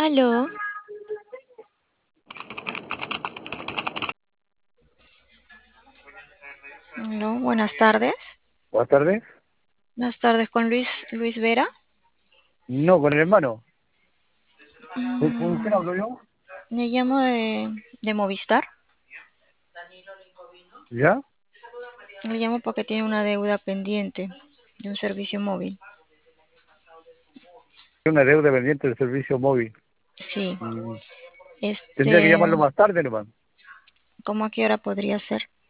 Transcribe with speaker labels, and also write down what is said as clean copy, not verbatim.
Speaker 1: Aló, aló, buenas tardes.
Speaker 2: Buenas tardes.
Speaker 1: Buenas tardes con Luis Vera.
Speaker 2: No, con el hermano. ¿Con quién
Speaker 1: Mm,
Speaker 2: hablo yo?
Speaker 1: Le llamo de Movistar.
Speaker 2: ¿Ya?
Speaker 1: Le llamo porque tiene una deuda pendiente de un servicio móvil.
Speaker 2: Una deuda pendiente del servicio móvil.
Speaker 1: Sí,
Speaker 2: Mm, Tendría que
Speaker 1: este,
Speaker 2: llamarlo más tarde, hermano.
Speaker 1: ¿cómo a qué hora podría ser?